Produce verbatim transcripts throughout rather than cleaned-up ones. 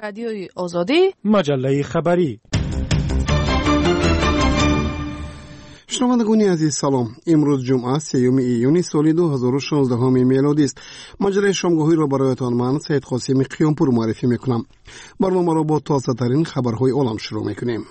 رادیوی آزادی، مجله خبری. شنوندگان عزیز سلام. امروز جمعه سیوم ایون سال دو هزار و شانزده میلادی است. مجله شامگاهی را برایتان من سید قاسمی قیامپور معرفی میکنم. برنامه را با تازه ترین خبرهای عالم شروع میکنیم.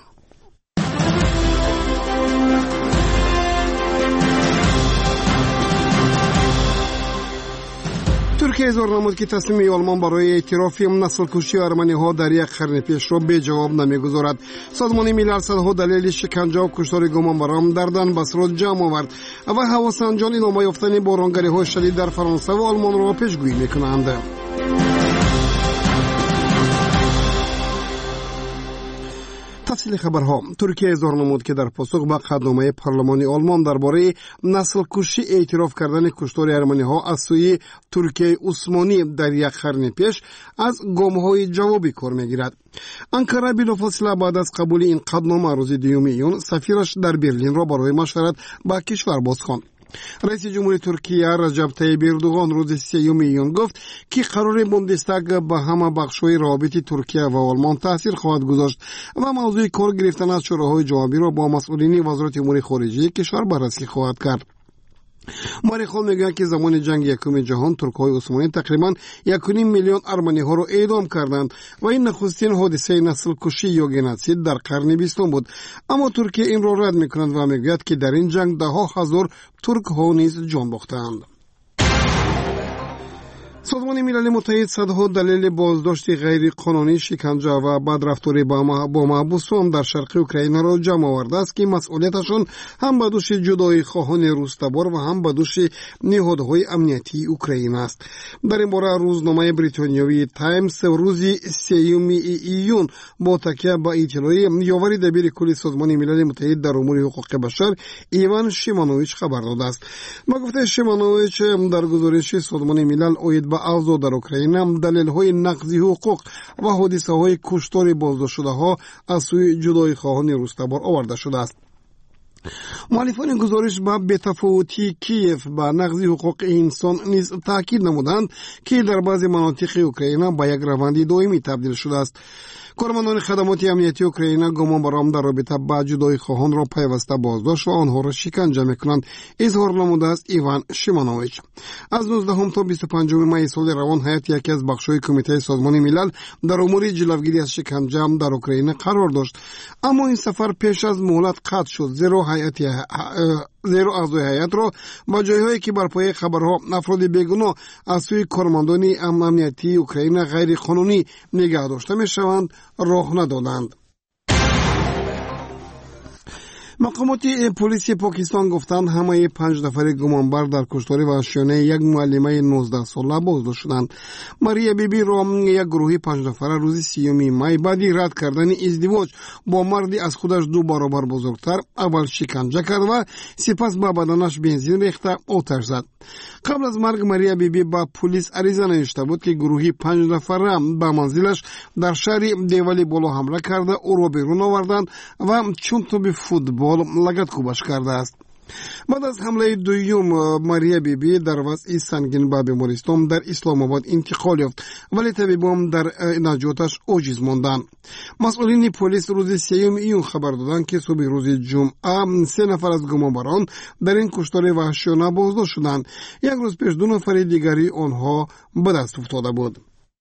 ترکیه اظهار نمود که تصمیم آلمان برای اعتراف نسل کشی ارمنی ها در یک قرن پیش را به جواب نمیگذارد. سازمان ملل صدها دلیل شکنجه و کشتار گمانبران در دنباس را جمع آورد و هواسنجان نام یافتن بارانگری های شدید در فرانسه و آلمان را پیشگویی میکنند. تفصیل خبرها. ترکیه اظهار نمود که در پاسخ به قدنامه پارلمان آلمان درباره نسل کشی اعتراف کردن کشتار ارمنی ها از سوی ترکیه عثمانی در یک قرن پیش از گام های جوابی کار میگیرد. انکره بلافاصله بعد از قبول این قدنامه روز دوم ایون سفیرش در برلین را برای مشورت با کشور بازخواند. رئیس جمهوری ترکیه رجب طیب اردوغان روز سیوم ایون گفت که قرار بوندستاگ به همه بخش‌های روابط ترکیه و آلمان تاثیر خواهد گذاشت و موضوع کار گرفتن از شوراهای جوابی را با مسئولین وزارت امور خارجه کشور بررسی خواهد کرد. مورخان میگویند که زمان جنگ یکم جهان ترک‌های عثمانی تقریباً یک و نیم میلیون ارمنی ها را اعدام کردند و این نخستین حادثه نسل کشی یا گنوسید در قرن بیستم بود. اما ترکیه این را رد میکند و میگوید که در این جنگ ده ها هزار ترک ها نیز جان باختند. سازمان ملل متحد صدها دلیل بازداشت غیر قانونی، شکنجه و بدرفتاری با محبوسان در شرق اوکراین را جمع آورده است که مسئولیتشان هم به دوش جدایی خواهان روس‌تبار و هم به دوش نهادهای امنیتی اوکراین است. در این باره روزنامه بریتانیایی تایمز روز سیوم ایون با تکیه به اطلاع یاوری دبیر کل سازمان ملل متحد در امور حقوق بشر ایوان شیمانویچ خبر داده است. با گفته شیمانویچ در گزارش سازمان ملل اوید به اوضاع در اوکراین دلیل های نقضی حقوق و حادثه های کشتار بازداشت شده ها از سوی جدای خواهان روس‌تبار آورده شده است. مؤلفان گزارش با بی‌تفاوتی کیف با نقضی حقوق انسان نیز تاکید نمودند که در بعضی مناطق اوکراین با یک روند دائمی تبدیل شده است. کارمندان خدمات امنیتی اوکراین گمانبران در رابطه با جدای خواهان را پیوسته بازداشت و آنها را شکنجه میکنند اظهار نموده است ایوان شیمانویچ. از نوزدهم تا بیست و پنجم می سال روان هیئت یکی از بخش‌های کمیته سازمان ملل در امور جلوگیری از شکنجه در اوکراین قرار داشت، اما این سفر پیش از مهلت قطع شد زیرا هیئت زیرا اعضای هیئت را با جایهایی که بر پایه خبرها افراد بیگناه از سوی کارمندان امنیتی اوکراین غیر قانونی نگه داشته میشوند راه ندادند. مقامات پلیس پاکستان گفتند همه پنج نفر گمانبر در کشتار وحشیانه یک معلمه نوزده ساله بازداشت شدند. ماریا بیبی را یک گروه پنج نفره روز سیوم می بعد رد کردن ازدواج با مردی از خودش دو برابر بزرگتر اول شکنجه کرد و سپس با بدنش بنزین ریخته آتش زد. قبل از مرگ ماریا بیبی با پلیس عریضه نوشته بود که گروهی پنج نفره به منزلش در شهر دیوالی بالا حمله کرده او را بیرون آوردند و چون توپ فوتبال لگد کوبش کرده است. بعد از حمله دوم ماریا بیبی در وضع سنگین به بیمارستان در اسلام آباد انتقال یافت ولی طبیبان در نجاتش عاجز ماندند. مسئولین پلیس روز سیوم ایون خبر دادند که صبح روز جمعه سه نفر از گمانبران در این کشتار وحشیانه بازداشت شدند. یک روز پیش دو نفر دیگری آنها به دست افتاده بود.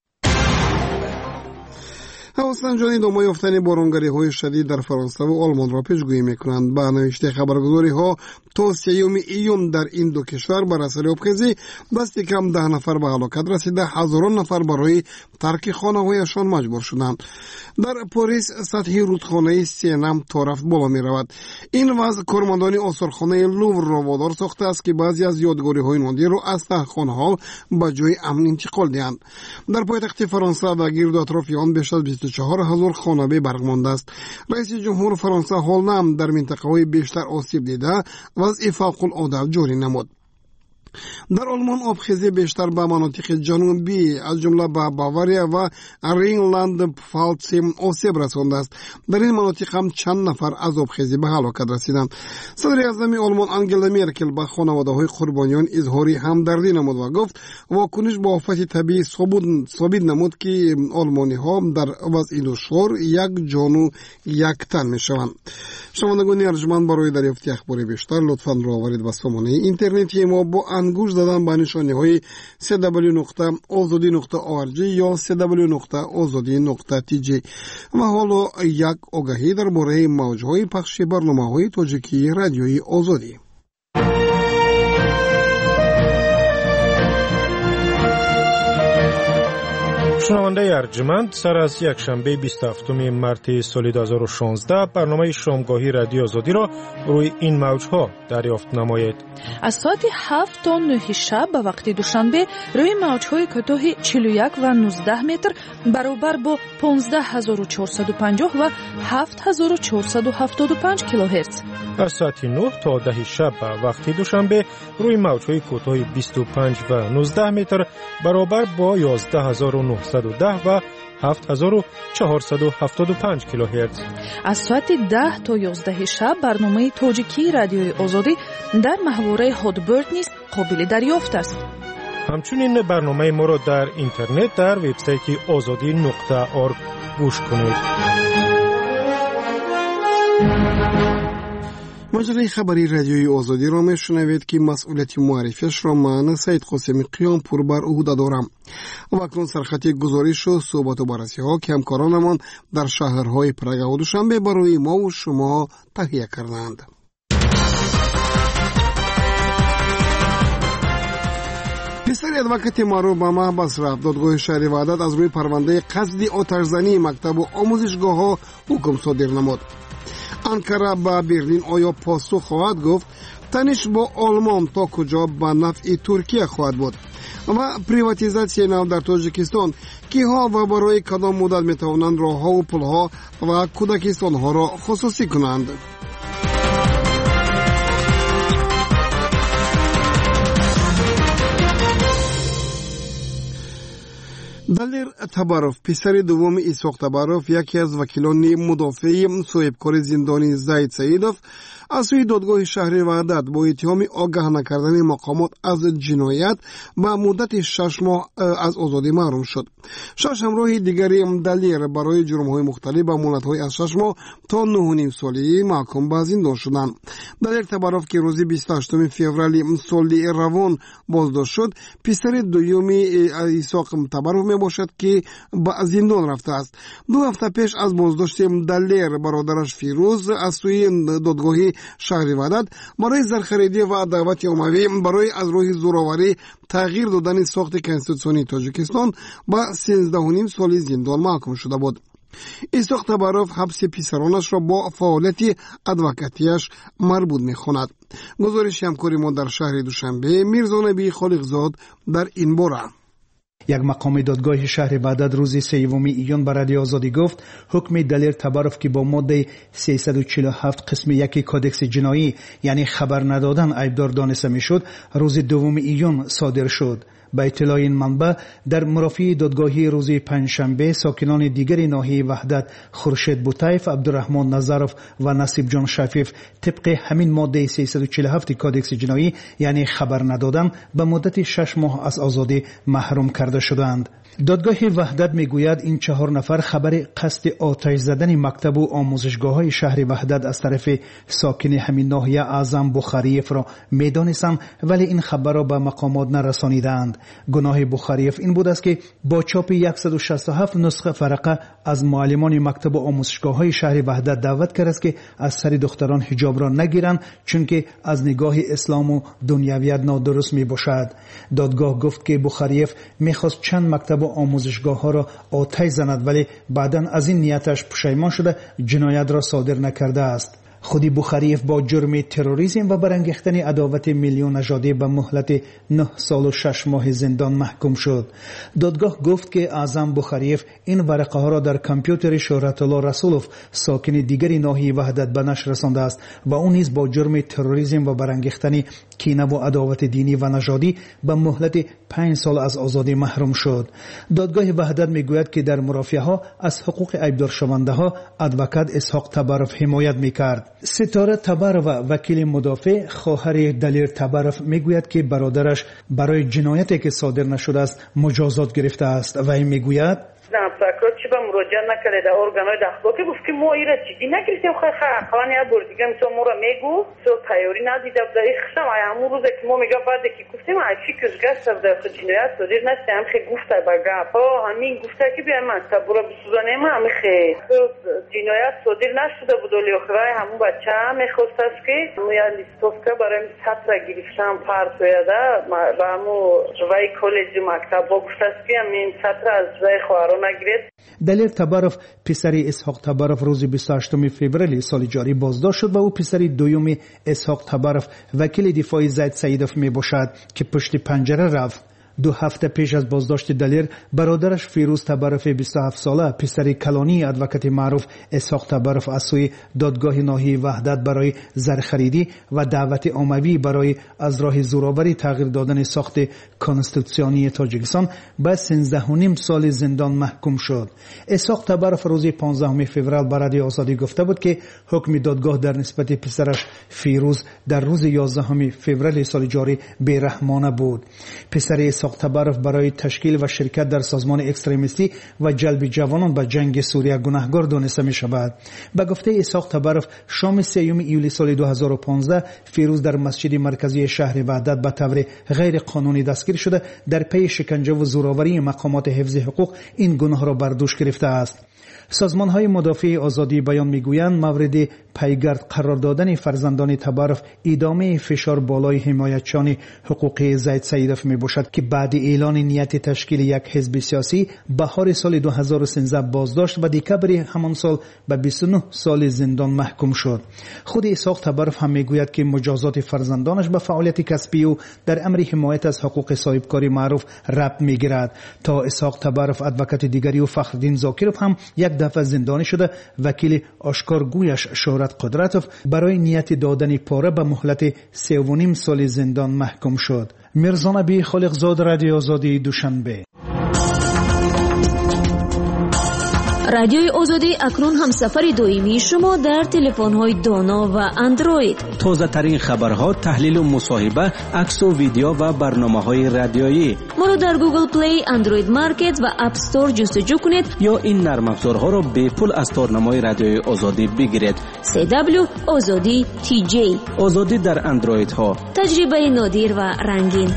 هواسنجان نام یافتن بارانگری های شدید در فرانسه و آلمان را پیشگویی میکنند. به نوشته خبرگزاری ها تا سیوم ایون در این دو کشور بر اثر آبخیزی دست کم ده نفر به هلاکت رسیده، هزاران نفر برای ترک خانه هایشان مجبور شدند. در پاریس سطح رودخانه سینم تا رفت بالا می رود. این وضع کارمندان آثارخانه لوور را وادار ساخته است که بعضی از یادگاری های نادر را از تهخانه ها به جای امن انتقال دهند. در پایتخت فرانسه و گرد و اطراف آن بیش از بیست و چهار هزار خانه به برق مانده است. رئیس جمهور فرانسه حال هم در منطقه های بیشتر آسیب دیده وضع فوق العاده جاری نمود. در آلمان آبخیزی بیشتر به مناطق جنوبی از جمله به باواریا و رینلند پفالتس آسیب رسانده است. در این مناطق هم چند نفر از آبخیزی به هلاکت رسیدند. صدر اعظم آلمان آنگلا مرکل به خانواده‌های قربانیان اظهار همدردی نمود و گفت واکنش به آفت طبیعی ثابت نمود که آلمانی‌ها در وضع دشوار یک جان و یک تن می‌شوند. شنوندگان ارجمند، برای دریافت اخبار بیشتر لطفاً راهبرید به سامانه اینترنتی ما با انگوش زدن به نشانه‌های سی دبلیو نقطه آزادی نقطه او ار جی یا سی دبلیو نقطه آزادی نقطه تی جی. و حالا یک آگاهی درباره موج‌های پخش برنامه‌های تاجیکی رادیوی آزادی. شنونده ارجمند، سر از یک شنبه بیست و هفتم مارس سال دو هزار و شانزده برنامه شامگاهی رادیو آزادی را روی این موجها دریافت نمایید. از ساعت هفت تا نه شب به وقت دوشنبه روی موجهای کوتاه چهل و یک و نوزده متر برابر با پانزده هزار و چهارصد و پنجاه و هفت هزار و چهارصد و هفتاد و پنج کیلوهرتز. از ساعت نه تا ده شب به وقت دوشنبه روی موجهای کوتاه بیست و پنج و نوزده متر برابر با یازده هزار و نهصد و ده و هفت هزار و چهارصد و هفتاد و پنج کیلوهرتز. از ساعت ده تا یازده شب برنامه تاجیکی رادیوی آزادی در محوره هادبرد نیز قابل دریافت است. همچنین برنامه ما را در اینترنت در وبسایت آزادی نقطه اورگ گوش کنید. مجله خبری رادیوی آزادی را میشنوید که مسئولیت معرفیش را من سید قاسمی قیام پور بر عهده دارم. و اکنون سرخط گزارش و صحبت و بررسی ها که همکارانمان در شهرهای پرگ و دوشنبه برای ما و شما تهیه کردند. پسر ادوکت معروف به محبس رفت. دادگاه شهر وحدت از روی پرونده قصد آتش‌زنی مکتب و آموزشگاه ها حکم صادر نمود. انکره به برلین آیا پاسخ خواهد گفت؟ تنش با آلمان تا کجا به نفع ترکیه خواهد بود؟ و پریواتیزاسیون نو در تاجیکستان کی ها و برای کدام مدت می توانند راه ها و پل ها و کودکستان ها را خصوصی کنند؟ دلیر تباروف، پسر دوم ایساق تباروف، یکی از وکیلان مدافع صاحبکار زندانی زید سعیدوف از سوی دادگاه شهر وحدت با اتهام آگاه نکردن مقامات از جنایت با مدت شش ماه از آزادی محروم شد. شش همراه دیگری دلیر برای جرم‌های مختلف با مهلت‌های از شش ماه تا نه و نیم سالی محکوم به زندان شدند. دلیر تباروف که روز بیست و هشتم فوریه سال روان بازداشت شد، پسر دوم ایساق تباروف می باشد که به زندان رفته است. دو هفته پیش از بازداشت دلیر برادرش فیروز از سوی دادگاه شهر وحدت برای زرخریدی و دعوت عمومی برای از روی زوراوری تغییر دادن ساخت کنستیتوسیونی تاجیکستان با سیزده و نیم سال زندان محکوم شده بود. ایساق تباروف حبس پسرانش را با فعالیت ادوکاتیش مربوط می‌خواند. گزارش همکار ما در شهر دوشنبه میرزا نبی خالقزاد در این باره. یک مقام دادگاه شهر وحدت روز سوم ایون به رادیو آزادی گفت حکم دلیر تباروف که با ماده سیصد و چهل و هفت قسم یک کادکس جنایی یعنی خبر ندادن عیبدار دانسته میشد روز دوم ایون صادر شد. به اطلاع این منبع در مرافعه دادگاهی روز پنجشنبه ساکنان دیگر ناحیه وحدت خورشید بوتایف، عبدالرحمن نظروف و نصیب جان شفیف طبق همین ماده سیصد و چهل و هفت کادکس جنایی یعنی خبر ندادن به مدت شش ماه از آزادی محروم کرده شدند. دادگاه وحدت میگوید این چهار نفر خبر قصد آتش زدن مکتب و آموزشگاه های شهر وحدت از طرف ساکن همین ناحیه اعظم بخاریف را میدانستند ولی این خبر را به مقامات نرسانیدند. گناه بخاریف این بود است که با چاپ صد و شصت و هفت نسخه فرقه از معلمان مکتب و آموزشگاه های شهر وحدت دعوت کرد است که از سر دختران حجاب را نگیرند چون که از نگاه اسلام و دنیویت نادرست می باشد. دادگاه گفت که بخاریف میخواست چند مکتب و آموزشگاه ها را آتش زند ولی بعداً از این نیتش پشیمان شده جنایت را صادر نکرده است. خودی بخاریف با جرم تروریسم و برانگیختن عداوت میلیون نژادی به مهلت نه سال و شش ماه زندان محکوم شد. دادگاه گفت که اعظم بخاریف این ورقه ها را در کامپیوتر شهرت الله رسولوف ساکن دیگری ناحیه وحدت به نشر رسانده است و اون نیز با جرم تروریسم و برانگیختن کینه و عداوت دینی و نژادی به مهلت پنج سال از آزادی محروم شد. دادگاه وحدت میگوید که در مرافعه ها از حقوق عیبدار شونده ها ادوکات اسحاق تبارف حمایت میکرد. ستاره تبارف و وکیل مدافع خواهر دلیر تبارف میگوید که برادرش برای جنایتی که صادر نشده است مجازات گرفته است و این میگوید نفرکات چی با مراجعه نکرده در ارگانهای داخلی که گفت که ما ایره چیزی نگرفتیم خیلی خیلی اقلانی ها بردیگه مثلا ما را میگو سو تیاری ندیده بده ایخشم ای همون روزه که ما میگه بعد که گفتیم ای چی کشگست بده خود جنایت صادر نشده هم خیلی گفته با گپ ها همین گفته که بیایم من برا بسوزانه ما همین خیلی جنایت صادر نشده بود ولی اخوای همون بچه هم میخواست است که مویا لیستوفکا برای سطر گرفتم پرت ویده و همون روی کلیج مکتب با گفته است که همین سطر از روی خواهران نگرید. دلیر تبارف پسری اسحاق تبارف روز بیست و هشتم فوریه سال جاری بازداشت شد و او پسری دوم اسحاق تبارف وکیل دفاعی زید سیدوف می باشد که پشت پنجره رفت. دو هفته پیش از بازداشت دلیر برادرش فیروز تبارف بیست و هفت ساله پسری کلانی ادوکات معروف اسحاق تبارف از سوی دادگاه ناحیه وحدت برای زرخریدی و دعوت عمومی برای از راه زورآوری تغییر دادن ساخت کنستیتوسیونی تاجیکستان به سیزده و نیم سال زندان محکوم شد. اسحاق تبارف روز پانزدهم فوریه به رادیو آزادی گفته بود که حکم دادگاه در نسبت پسرش فیروز در روز یازدهم فوریه سال جاری بی‌رحمانه بود. پسر اسحاق تبارف برای تشکیل و شرکت در سازمان اکستریمیستی و جلب جوانان به جنگ سوریه گناهکار دانسته می شود. به گفته اسحاق تبارف شام سیوم ایولی سال دو هزار و پانزده فیروز در مسجد مرکزی شهر وحدت به طور غیر قانونی دستگیر شده در پی شکنجه و زورآوری مقامات حفظ حقوق این گناه را بر دوش گرفته است. سازمان های مدافع آزادی بیان میگویند مورد پیگرد قرار دادن فرزندان تبارف ادامه فشار بالای حمایتچیان حقوقی زید سیدوف می باشد که بعد اعلان نیت تشکیل یک حزب سیاسی بهار سال دو هزار و سیزده بازداشت و دکبر همان سال به بیست و نه سال زندان محکوم شد. خود اسحاق تبارف هم میگوید که مجازات فرزندانش به فعالیت کسبی و در امر حمایت از حقوق صاحبکاری معروف ربط میگیرد. تا اسحاق تبارف ادوکات دیگری و فخرالدین زاکروف هم یک دفعه زندانی شده. وکیل آشکارگویش شهرت قدرتوف برای نیت دادن پاره به مهلت سه و نیم سال زندان محکوم شد. میرزا نبی خالقزاد، رادیو آزادی، دوشنبه. رادیوی آزادی اکنون هم سفر دائمی شما در تلفن‌های دانا و اندروید. تازه ترین خبرها، تحلیل و مصاحبه، عکس و ویدیو و برنامه‌های رادیویی. ما رو در گوگل پلی، اندروید مارکت و اپ استور جستجو کنید یا این نرم افزارها را به پول از تارنمای رادیوی آزادی بگیرید. سی دبلیو آزادی تی جی. آزادی در اندروید ها. تجربه نادر و رنگین.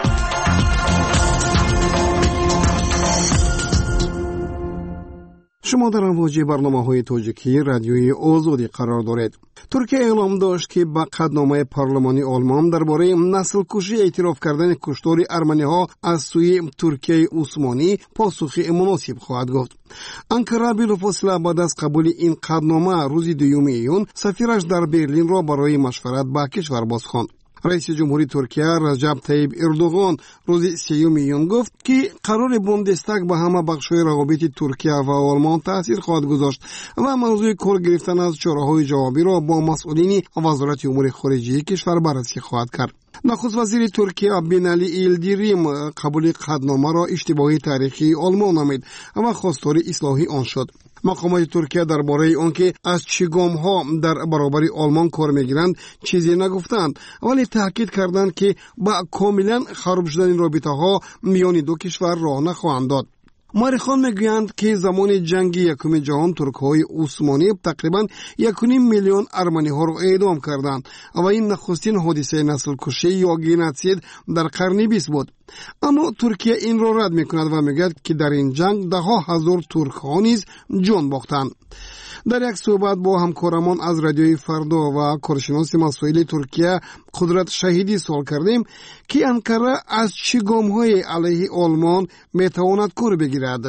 شما در امواج برنامه‌های تاجیکی رادیوی آزادی قرار دارید. ترکیه اعلام داشت که با قطعنامه پارلمانی آلمان درباره نسل کشی اعتراف کردن کشتار ارمنی‌ها از سوی ترکیه عثمانی پاسخی مناسب خواهد گفت. انکره بلافاصله بعد از قبول این قطعنامه روز دوم ایون سفیرش در برلین را برای مشورت با کشور بازخواند. رئیس جمهوری ترکیه رجب طیب اردوغان روز سیوم ایون گفت که قرار بوندستاگ به همه بخش‌های روابط ترکیه و آلمان تاثیر خواهد گذاشت و موضوع کار گرفتن از چاره‌های جوابی را با مسئولین وزارت امور خارجه کشور بررسی خواهد کرد. نخست وزیر ترکیه بینالی ایلدیریم قبول قطعنامه را اشتباهی تاریخی آلمان نامید و خواستار اصلاحی آن شد. مقامات ترکیه درباره آنکه از چه گام‌ها در برابر آلمان کار می‌گیرند چیزی نگفتند، ولی تاکید کردند که با کاملا خراب شدن رابطه‌ها میان دو کشور راه نخواهند داد. مورخان میگویند که زمان جنگ یکم جهان ترک‌های عثمانی تقریباً یک و نیم میلیون ارمنی‌ها را اعدام کردند و این نخستین حادثه نسل کشی یا گنوسید در قرن بیست بود. اما ترکیه این را رد میکند و میگوید که در این جنگ ده ها هزار ترک‌ها نیز جان باختند. در یک صحبت با همکارمان از رادیوی فردا و کارشناس مسائل ترکیه قدرت شهیدی سوال کردیم که انکره از چه گام‌های علیه آلمان میتواند کار بگیرد.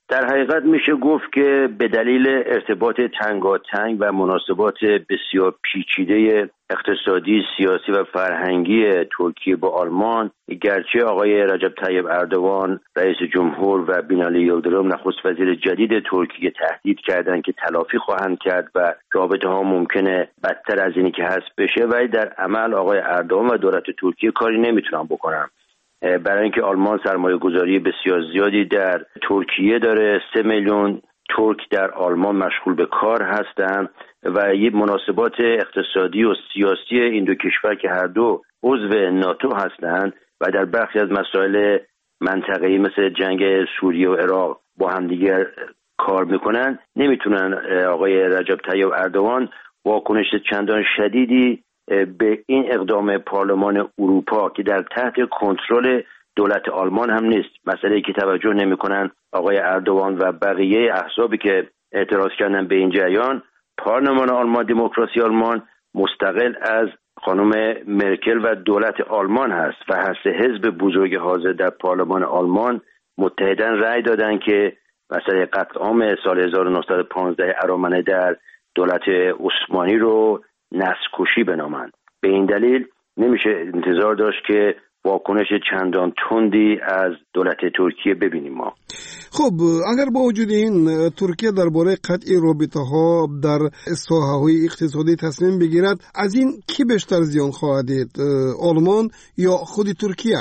در حقیقت میشه گفت که به دلیل ارتباط تنگاتنگ و مناسبات بسیار پیچیده اقتصادی، سیاسی و فرهنگی ترکیه با آلمان، گرچه آقای رجب طیب اردوان رئیس جمهور و بینالی یلدرم نخست وزیر جدید ترکیه تهدید کردند که تلافی خواهند کرد و رابطه ها ممکنه بدتر از اینی که هست بشه، ولی در عمل آقای اردوان و دولت ترکیه کاری نمیتونن بکنن، برای اینکه آلمان سرمایه گذاری بسیار زیادی در ترکیه داره. سه میلیون ترک در آلمان مشغول به کار هستند و یه مناسبات اقتصادی و سیاسی این دو کشور که هر دو عضو ناتو هستند و در برخی از مسائل منطقه‌ای مثل جنگ سوریه و عراق با همدیگر کار میکنن، نمیتونن آقای رجب طیب اردوان واکنش چندان شدیدی به این اقدام پارلمان اروپا که در تحت کنترل دولت آلمان هم نیست، مسئله که توجه نمیکنن آقای اردوان و بقیه احزابی که اعتراض کردن به این جریان. پارلمان آلمان، دموکراسی آلمان مستقل از خانم مرکل و دولت آلمان هست و هر سه حزب بزرگ حاضر در پارلمان آلمان متحداً رأی دادن که مسئله قتل عام سال هزار و نهصد و پانزده ارامنه در دولت عثمانی رو نسل‌کشی بنامند. به این دلیل نمیشه انتظار داشت که واکنش چندان تندی از دولت ترکیه ببینیم ما. خب اگر با وجود این ترکیه درباره قطع رابطه‌ها در ساحه‌های اقتصادی تصمیم بگیرد، از این کی بیشتر زیان خواهد دید، آلمان یا خود ترکیه؟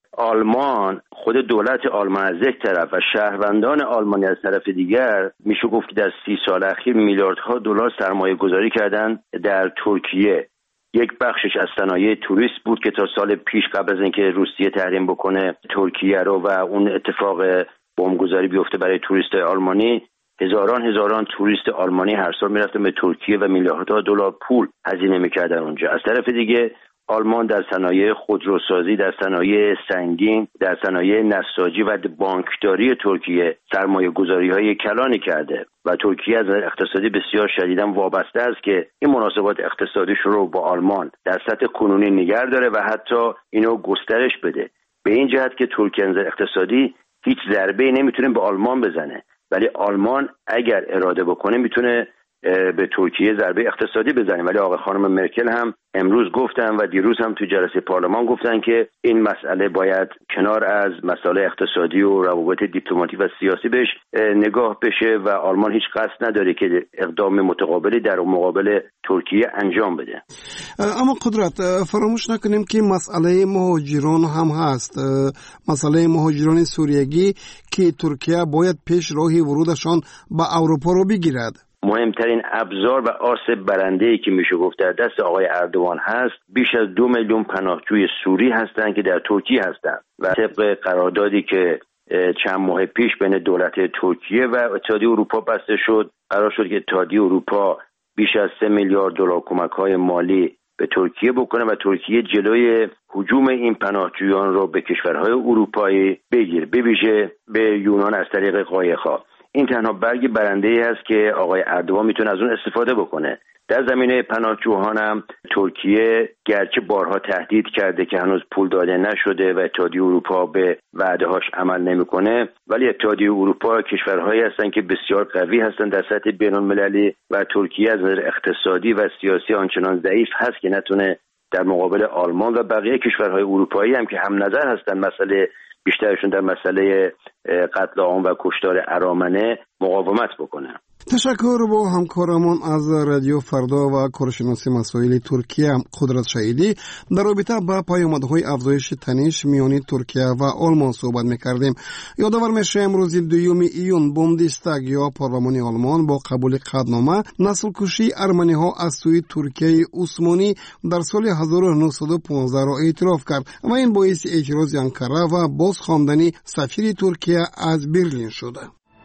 آلمان، خود دولت آلمان از یک طرف و شهروندان آلمانی از طرف دیگر، میشه گفت که در سی سال اخیر میلیاردها دلار سرمایه گذاری کردن در ترکیه. یک بخشش از صنایع توریست بود که تا سال پیش قبل از اینکه روسیه تحریم بکنه ترکیه رو و اون اتفاق بمبگذاری بیفته برای توریست آلمانی، هزاران هزاران توریست آلمانی هر سال میرفتن به ترکیه و میلیاردها دلار پول هزینه میکردن اونجا. از طرف دیگه آلمان در صنایع خودروسازی، در صنایع سنگین، در صنایع نساجی و بانکداری ترکیه سرمایه گذاری های کلانی کرده و ترکیه از اقتصادی بسیار شدیداً وابسته است که این مناسبات اقتصادیش رو با آلمان در سطح کنونی نگه داره و حتی اینو گسترش بده. به این جهت که ترکیه از اقتصادی هیچ ضربه‌ای نمیتونه به آلمان بزنه، ولی آلمان اگر اراده بکنه میتونه به ترکیه ضربه اقتصادی بزنه. ولی آقای خانم مرکل هم امروز گفتن و دیروز هم تو جلسه پارلمان گفتن که این مسئله باید کنار از مسائل اقتصادی و روابط دیپلماتیک و سیاسی بهش نگاه بشه و آلمان هیچ قصد نداره که اقدام متقابلی در مقابل ترکیه انجام بده. اما قدرت، فراموش نکنیم که مسئله مهاجران هم هست، مسئله مهاجران سوریگی که ترکیه باید پیش راهی ورودشان به اروپا رو بگیرد. مهمترین ابزار و آس برنده‌ای که میشه گفت در دست آقای اردوان هست، بیش از دو میلیون پناهجوی سوری هستند که در ترکیه هستند و طبق قراردادی که چند ماه پیش بین دولت ترکیه و اتحادیه اروپا بسته شد، قرار شد که اتحادیه اروپا بیش از سه میلیارد دلار کمک‌های مالی به ترکیه بکنه و ترکیه جلوی هجوم این پناهجویان رو به کشورهای اروپایی بگیره، به ویژه به یونان از طریق قایق‌ها. این تنها برگ برنده‌ای هست که آقای اردوان میتونه از اون استفاده بکنه. در زمینه پناهجویان هم ترکیه گرچه بارها تهدید کرده که هنوز پول داده نشده و اتحادیه اروپا به وعده‌هاش عمل نمیکنه، ولی اتحادیه اروپا کشورهایی هستند که بسیار قوی هستند در سطح بین‌المللی و ترکیه از نظر اقتصادی و سیاسی آنچنان ضعیف هست که نتونه در مقابل آلمان و بقیه کشورهای اروپایی هم که هم نظر هستند مسئله بیشترشون در مسئله قتل عام و کشتار ارامنه مقاومت بکنه. تشکر با همکارمان از رادیو فردا و کارشناسی مسائل ترکیه قدرت شهیدی در رابطه با پیامدهای افزایش تنش میان ترکیه و آلمان صحبت میکردیم. یادآور میشه امروز دوم ایون بوندستاگ یا پارلمان آلمان با قبول قطعنامه نسل کشی ارمنی ها از سوی ترکیه عثمانی در سال هزار و نهصد و پانزده را اعتراف کرد و این باعث اعتراض انقره و بازخواندن سفیر ترکیه از برلین شده.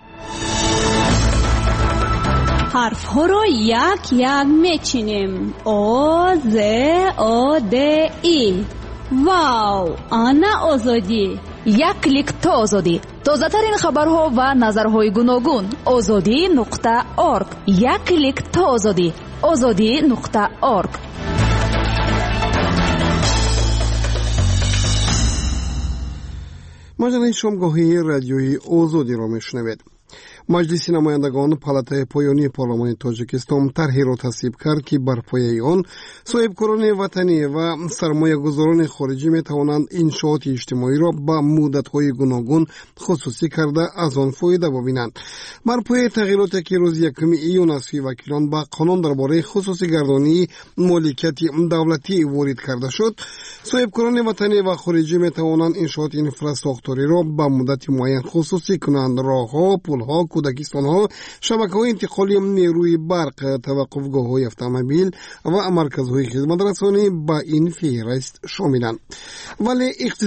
حرف ها رو یک یک میچینیم. او ز او د ای. واو، آنا آزادی. یک کلیک تا آزادی. تازه ترین خبرها و نظرهای گوناگون. آزادی نقطه ارگ. یک کلیک تا آزادی. آزادی نقطه ارگ. مجله شامگاهی رادیویی آزادی را میشنوید. маҷлиси намояндагон палатаи поёнии парлумони тоҷикистон тарҳеро тасвиб кард ки бар пояи он соҳибкорони ватанӣ ва сармоягузорони хориҷӣ метавонанд иншооти иҷтимоиро ба муддатҳои гуногун хусусӣ карда аз он фоида бубинанд. бар пояи тағйироте ки рӯзи якуми июн аз сӯи вакилон ба қонун дар бораи хусусигардонии моликияти давлатӣ ворид карда шуд, соҳибкорони ватанӣ ва хориҷӣ метавонанд иншооти инфраструктуриро ба муддати муайян хусусӣ кунанд. роҳҳо, пулҳо, кӯдакистонҳо, шабакаҳои интиқоли нерӯи барқ, таваққуфгоҳҳои автомобил ва марказҳои хизматрасонӣ ба ин феҳрист шомиланд. вале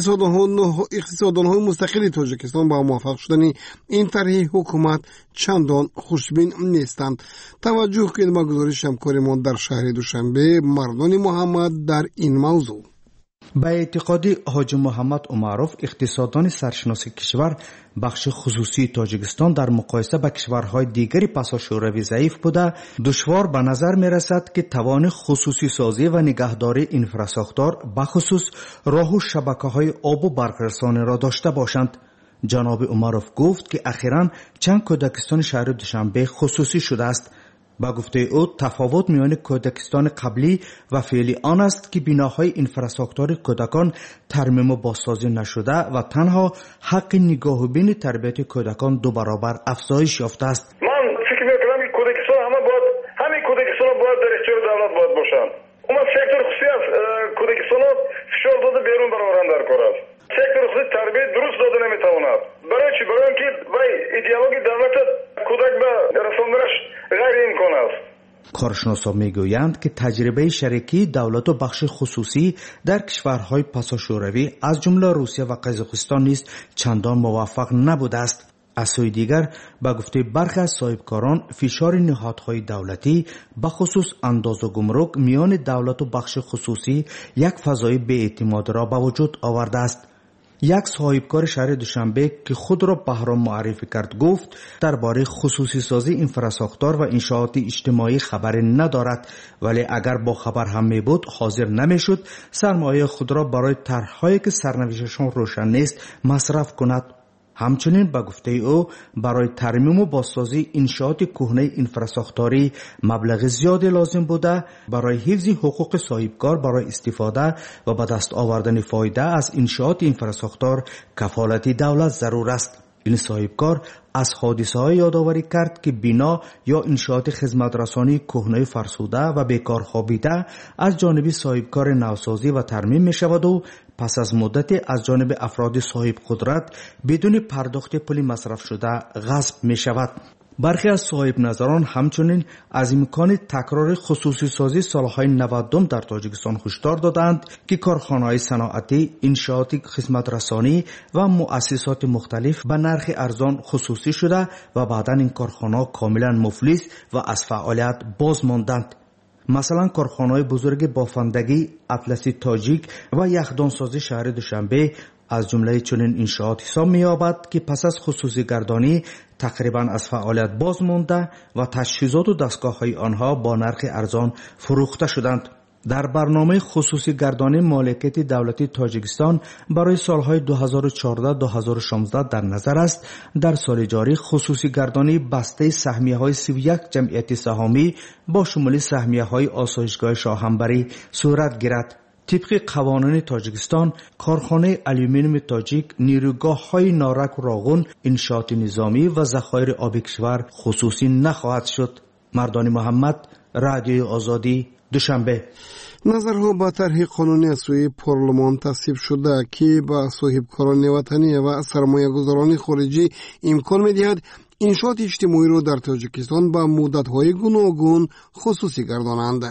иқтисоддонҳои мустақили тоҷикистон ба муваффақ шудани ин тарҳи ҳукумат чандон хушбин нестанд. таваҷҷӯҳ кунед ба гузориши ҳамкори мо дар шаҳри Душанбе Мардони Муҳаммад дар ин мавзӯъ. ба эътиқоди ҳоҷи муҳаммад умаров, иқтисоддони саршиноси кишвар, бахши хусусии тоҷикистон дар муқоиса ба кишварҳои дигари пасошӯравӣ заиф буда, душвор ба назар мерасад ки тавони хусусисозӣ ва нигаҳдории инфрасохтор бахусус роҳу шабакаҳои обу барқрасониро дошта бошанд. ҷаноби умаров гуфт ки ахиран чанд кӯдакистони шаҳри Душанбе хусусӣ шудааст. ба гуфтаи ӯ, тафовут миёни кӯдакистони қаблӣ ва феъли он аст ки биноҳои инфрасохтори кӯдакон тармиму бозсозӣ нашуда ва танҳо ҳаққи нигоҳубини тарбияти кӯдакон ду баробар афзоиш ёфтааст. ман фикр мекунам ки кӯдакистон ҳама бояд ҳамин кӯдакистонҳо бояд дар ихтиёри давлат бояд бошанд. умад сектори хусусӣ аст, кӯдакистонҳо фишор дода берун бароваранд дар кор аст. сектори хусусӣ тарбия дуруст дода наметавонад. барои чӣ? барои он ки вай идеологияи давлат кӯдак ба расониаш ғайриимкон аст. коршиносо мегӯянд ки таҷрибаи шарикии давлату бахши хусусӣ дар кишварҳои пасошӯравӣ аз ҷумла Русия ва Қозоқистон низ чандон муваффақ набудааст. аз сӯи дигар, ба гуфтаи бархе аз соҳибкорон, фишори ниҳодҳои давлатӣ ба хусус андозу гумрук миёни давлату бахши хусусӣ як фазои беэътимодиро ба вуҷуд овардааст. як соҳибкори шаҳри Душанбе ки худро Баҳром муаррифӣ кард гуфт дар бораи хусусисозии инфрасохтор ва иншооти иҷтимоӣ хабаре надорад, вале агар бо хабар ҳам мебуд ҳозир намешуд сармояи худро барои тарҳҳое ки сарнавишташон рӯшан нест масраф кунад. ҳамчунин ба гуфтаи ӯ барои тармиму бозсозии иншооти кӯҳнаи инфрасохторӣ маблағи зиёде лозим буда, барои ҳифзи ҳуқуқи соҳибкор барои истифода ва ба даст овардани фоида аз иншооти инфрасохтор кафолати давлат зарур аст. ин соҳибкор аз ҳодисаҳое ёдоварӣ кард ки бино ё иншооти хизматрасонии кӯҳнаи фарсуда ва бекорхобида аз ҷониби соҳибкори навсозӣ ва тармим мешаваду пас аз муддате аз ҷониби афроди соҳибқудрат бидуни пардохти пули масрафшуда ғасб мешавад. бархе аз соҳибназарон ҳамчунин аз имкони такрори хусусисозии солҳои навадум дар тоҷикистон ҳушдор доданд ки корхонаҳои саноатӣ, иншооти хизматрасонӣ ва муассисоти мухталиф ба нархи арзон хусусӣ шуда ва баъдан ин корхонаҳо комилан муфлис ва аз фаъолият боз монданд. масалан, корхонаҳои бузурги бофандагӣ, атласи тоҷик ва яхдонсозии шаҳри Душанбе аз ҷумлаи чунин иншоот ҳисоб меёбад ки пас аз хусусигардонӣ тақрибан аз фаъолият боз монда ва таҷҳизоту дастгоҳҳои онҳо бо нархи арзон фурӯхта шуданд. дар барномаи хусусигардонии моликияти давлати Тоҷикистон барои солҳои ду ҳазору чордаҳ ду ҳазору шонздаҳ дар назар аст, дар соли ҷорӣ хусусигардонии бастаи саҳмияҳои си و یک ҷамъияти саҳомӣ бо шумули саҳмияҳои осоишгоҳи Шоҳанбарӣ сурат гирад. طبق قوانین تاجیکستان کارخانه الومینیوم تاجیک نیروگاه‌های نارک راغون انشاءات نظامی و ذخایر آب کشور خصوصی نخواهد شد. مردان محمد، رادیوی آزادی، دوشنبه. назарҳо ба тарҳи қонунӣ аз сӯи парлумон тасвиб шуда ки ба соҳибкорони ватанӣ ва сармоягузорони хориҷӣ имкон медиҳад иншооти иҷтимоиро дар тоҷикистон ба муддатҳои гуногун хусусӣ гардонанд.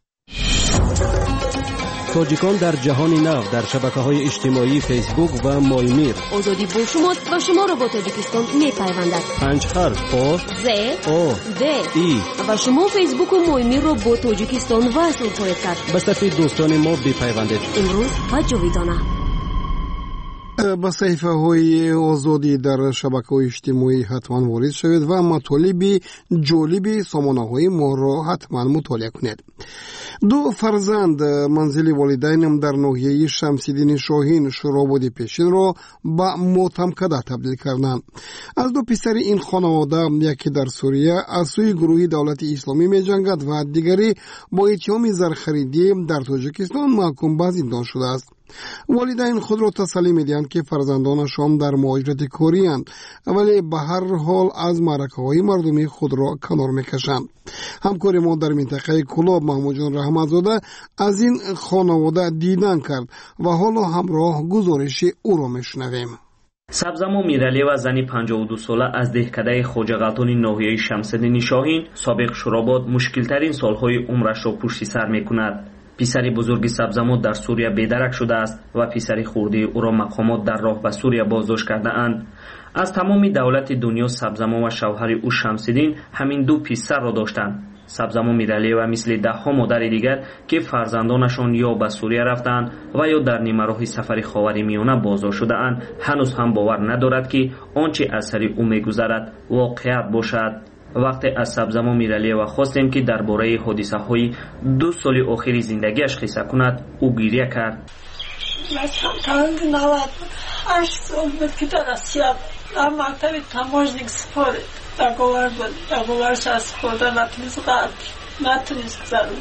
тоҷикон дар ҷаҳони нав дар шабакаҳои иҷтимоии фейсбук ва моймир. озодӣ бо шумост ва шуморо бо тоҷикистон мепайвандад. панҷ харф о з о д и ва шумо фейсбуку моймирро бо тоҷикистон васл хоед кард. ба сафи дӯстони мо бипайвандед. имрӯз ва ҷовидона. با صحیفه های آزادی در شبکه های اجتماعی حتما وارد شوید و مطالب جالب سامانه های ما را حتما مطالعه کنید. دو فرزند منزل والدینم در ناحیه شمس‌الدین شاهین شوراباد پیشین را به ماتمکده تبدیل کردند. از دو پسر این خانواده یکی در سوریه از سوی گروه دولت اسلامی می جنگد و دیگری با اتهام زرخریدی در تاجیکستان محکوم به زندان شده است. والدین خود را تسلی می‌دهند که فرزندانشان در مهاجرت کاری اند، ولی به هر حال از معرکه‌های مردمی خود را کنار می‌کشند. همکار ما در منطقه کلاب محمود جان رحمت‌زاده از این خانواده دیدن کرد و حالا همراه گزارش او را می‌شنویم. سبزمو میرعلیوا زنی پنجاه و دو ساله از دهکده خوجاغاتون ناحیه شمس‌الدین شاهین سابق شوراباد مشکل‌ترین سال‌های عمرش را پشت سر می‌کند. پسری بزرگی سبزمو در سوریه بیدرک شده است و پسری خردی او را مقامات در راه به سوریه بازداشت کرده اند. از تمام دولت دنیا سبزمو و شوهر او شمس‌الدین همین دو پسر را داشتند. سبزمو میرعلیوا مثل ده ها مادر دیگر که فرزندانشان یا به سوریه رفتند و یا در نیمه راه سفر خاورمیانه بازداشت شده اند هنوز هم باور ندارد که آنچه از سر او میگذرد واقعیت باشد. وقتی از سبزمو میرعلیوا خواستیم که درباره حادثه های دو سال آخری زندگیش قصه کند، او گریه کرد. من نود هشت سال بود که در آسیا در مکتب تماشنیک سپاره داگوار بود. داگوارش از خورده نتونست قلب نتونست گذارم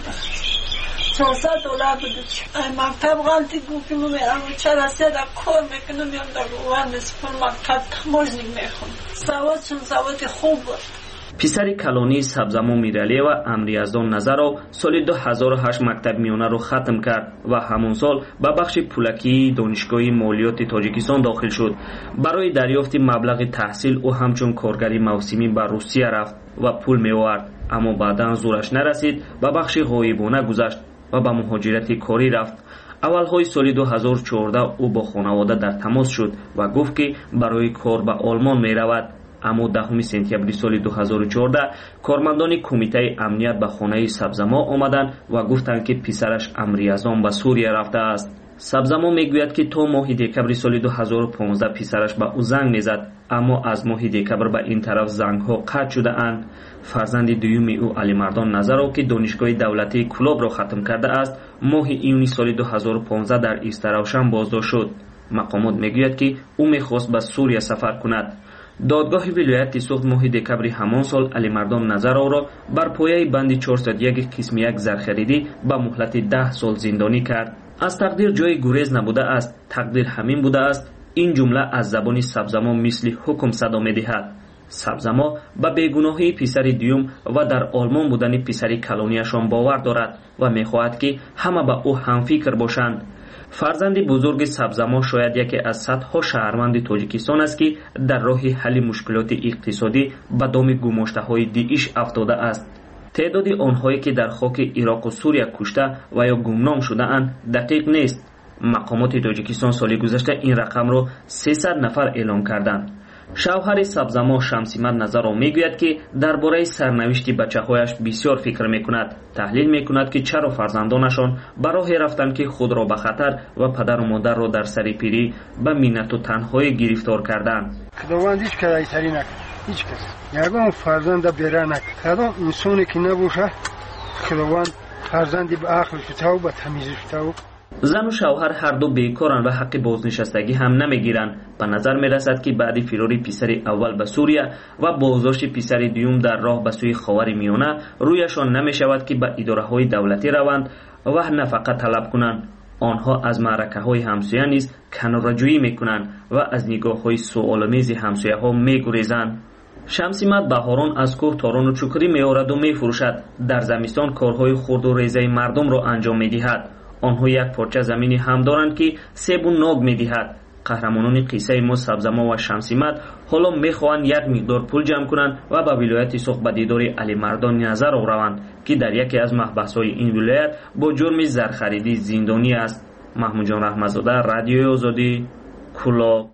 چهارصد دلار بود. مکتب غلطی گفت که من میرم چرا آسیا در کار میکنم میام داگوار نسپار مکتب تماشنیک میخونم. سوادشون سواد خوب بود. پسر کلانی سبزمو میرعلیوا امریازدان نظرو سال دو هزار و هشت مکتب میانه رو ختم کرد و همون سال به بخش پولکی دانشگاه مالیات تاجیکستان داخل شد. برای دریافت مبلغ تحصیل او همچون کارگری موسمی به روسیه رفت و پول می‌آورد، اما بعداً زورش نرسید و بخش غایبانه گذشت و به مهاجرت کاری رفت. اولهای سال دو هزار و چهارده او با خانواده در تماس شد و گفت که برای کار به آلمان می‌رود. اما دهم سپتامبر سال دو هزار و چهارده کارمندان کمیته امنیت به خانه سبزمو آمدند و گفتند که پسرش امریازان به سوریه رفته است. سبزمو میگوید که تا ماه دکمبر سال دو هزار و پانزده پسرش به او زنگ میزد، اما از ماه دکمبر به این طرف زنگ ها قطع شده اند. فرزند دوم او علی مردان نظرو که دانشگاه دولتی کلاب را ختم کرده است ماه ایونی سال دو هزار و پانزده در ایستراوشن بازداشت شد. مقامات میگوید که او میخواست به سوریه سفر کند. دادگاه ولایت سوخت ماه دکمبر همان سال علی مردان نظرو را بر پایه بند چهارصد و یک قسم یک زرخریدی به مهلت ده سال زندانی کرد. از تقدیر جای گریز نبوده است، تقدیر همین بوده است. این جمله از زبان سبزمو مثل حکم صدا می‌دهد. سبزمو به بیگناهی پسر دیوم و در آلمان بودن پسر کلانیشان باور دارد و می‌خواهد که همه به او هم فکر باشند. فرزند بزرگ سبزمو شاید یکی از صدها شهروند تاجیکستان است که در راه حل مشکلات اقتصادی به دام گماشته‌های داعش افتاده است. تعداد آنهایی که در خاک عراق و سوریه کشته و یا گمنام شده اند دقیق نیست. مقامات تاجیکستان سال گذشته این رقم را سیصد نفر اعلام کردند. شوهر سبزمو شمسیمت نظرو میگوید که درباره سرنوشت بچه‌هایش بسیار فکر میکند. تحلیل میکند که چرا فرزندانشان به راه رفتند که خود را به خطر و پدر و مادر را در سر پیری به منت و تنهایی گرفتار کردند. خداوند هیچ کاری تری نکرد، هیچ کس یگان فرزند بیره نکرد. کدام انسانی که نباشه خداوند فرزندی به عقلش تو به تمیزش تو. زن و شوهر هر دو بیکارند و حق بازنشستگی هم نمیگیرند. به نظر میرسد که بعد فراری پسر اول به سوریه و بازداشت پسر دوم در راه به سوی خاورمیانه رویشان نمیشود که به اداره های دولتی روند و نفقه طلب کنند. آنها از معرکه های همسایه نیز کناره‌جویی میکنند و از نگاه های سوال‌آمیز همسایه ها میگریزند. شمسیمت بهاران از کوه تاران و چوکری میآورد و میفروشد. در زمستان کارهای خرد و ریزه مردم را انجام میدهد. آنها یک پارچه زمینی هم دارند که سیب و ناگ میدهد. قهرمانان قصه ما سبزمو و شمسیمت حالا میخواهند یک مقدار پول جمع کنند و به ولایت سوخت به دیدار علی مردان نظر روند که در یکی از محبس‌های این ولایت با جرم زرخریدی زندانی است. محمود جان رحمت‌زاده، رادیوی آزادی، کلاب.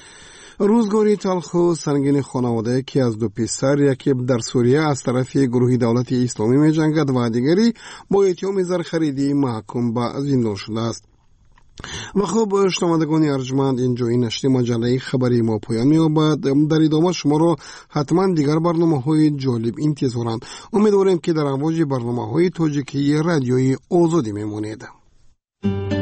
روزگاری تلخ و سنگین خانواده که از دو پسر، یکی در سوریه از طرف گروه دولت اسلامی می جنگد و دیگری با اتهام زرخریدی محکوم به زندان شده است. و خب شنوندگان ارجمند، اینجا این نشر مجله خبری ما پایان می‌یابد. در ادامه شما را حتما دیگر برنامه‌های جالب انتظارند. امیدواریم که در امواج برنامه‌های تاجیکی رادیوی آزادی میمونید.